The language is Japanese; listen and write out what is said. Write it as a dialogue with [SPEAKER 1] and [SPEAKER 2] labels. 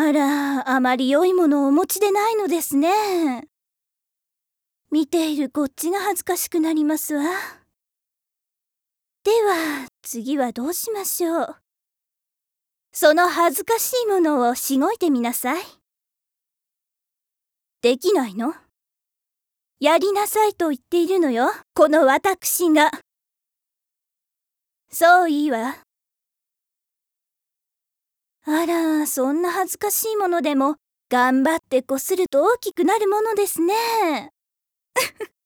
[SPEAKER 1] あら、あまり良いものをお持ちでないのですね。見ているこっちが恥ずかしくなりますわ。では、次はどうしましょう。その恥ずかしいものをしごいてみなさい。できないの？やりなさいと言っているのよ、この私が。そういいわ。あら、そんな恥ずかしいものでも頑張ってこすると大きくなるものですね。